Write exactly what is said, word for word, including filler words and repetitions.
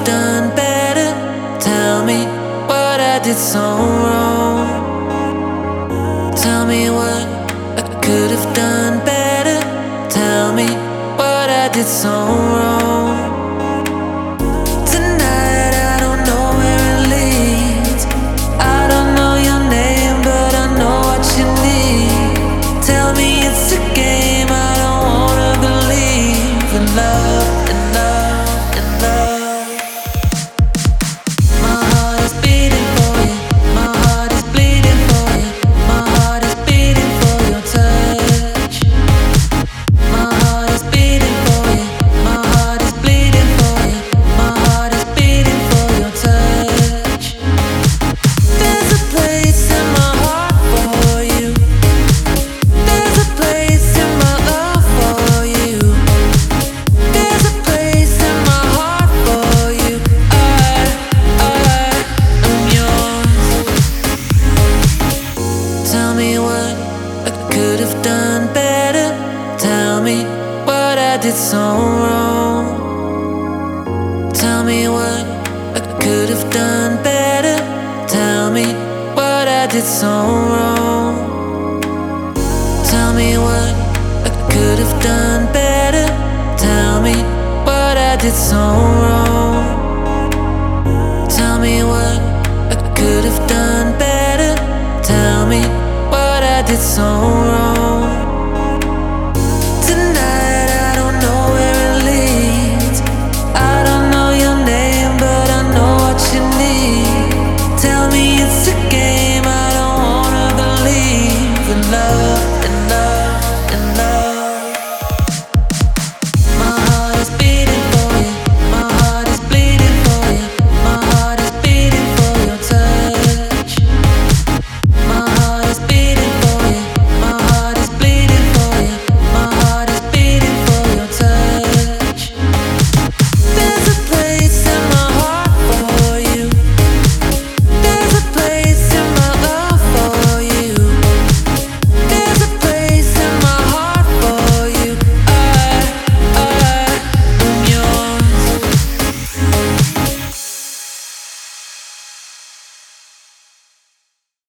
have done better? Tell me what I did so wrong. Tell me what I could have done better. Tell me what I did so wrong. Tonight I don't know where it leads. I don't know your name, but I know what you need. Tell me it's a game. I don't wanna believe in love, in love, in love. My heart is beating for you. My heart is bleeding for you. My heart is beating for your touch. My heart is beating for you. My heart is bleeding for you. My heart is beating for your touch. There's a place in my heart for you. There's a place in my love for you. There's a place in my heart for you. I, I am yours. Tell me what I could have done better. Tell me what I did so wrong. Tell me what I could have done better. Tell me what I did so wrong. Tell me what I could have done better. Tell me what I did so wrong. Tell me what I could have done better. Tell me what I did so wrong.